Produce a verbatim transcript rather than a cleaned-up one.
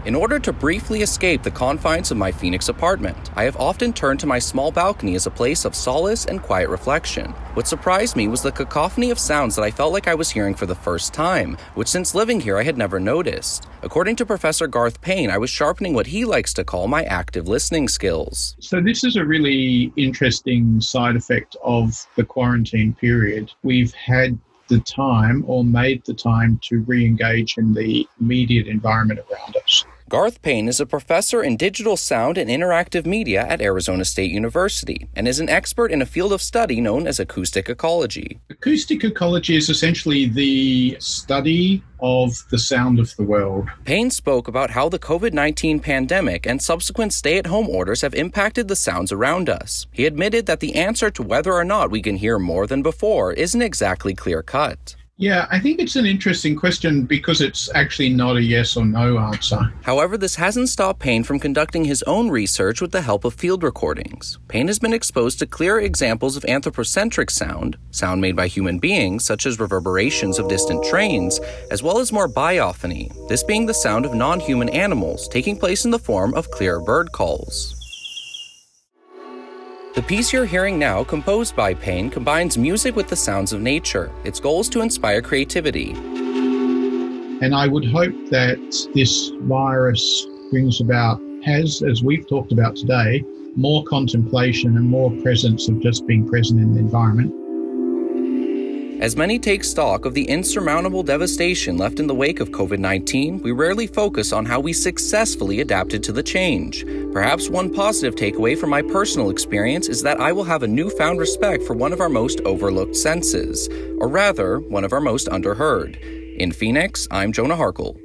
In order to briefly escape the confines of my Phoenix apartment, I have often turned to my small balcony as a place of solace and quiet reflection. What surprised me was the cacophony of sounds that I felt like I was hearing for the first time, which since living here I had never noticed. According to Professor Garth Payne, I was sharpening what he likes to call my active listening skills. So this is a really interesting side effect of the quarantine period. We've had the time or made the time to re-engage in the immediate environment around us. Garth Payne is a professor in digital sound and interactive media at Arizona State University and is an expert in a field of study known as acoustic ecology. Acoustic ecology is essentially the study of the sound of the world. Payne spoke about how the covid nineteen pandemic and subsequent stay-at-home orders have impacted the sounds around us. He admitted that the answer to whether or not we can hear more than before isn't exactly clear-cut. Yeah, I think it's an interesting question because it's actually not a yes or no answer. However, this hasn't stopped Payne from conducting his own research with the help of field recordings. Payne has been exposed to clear examples of anthropocentric sound, sound made by human beings, such as reverberations of distant trains, as well as more biophony, this being the sound of non-human animals, taking place in the form of clear bird calls. The piece you're hearing now, composed by Payne, combines music with the sounds of nature. Its goal is to inspire creativity. And I would hope that this virus brings about, has, as we've talked about today, more contemplation and more presence of just being present in the environment. As many take stock of the insurmountable devastation left in the wake of covid nineteen, we rarely focus on how we successfully adapted to the change. Perhaps one positive takeaway from my personal experience is that I will have a newfound respect for one of our most overlooked senses, or rather, one of our most underheard. In Phoenix, I'm Jonah Harkle.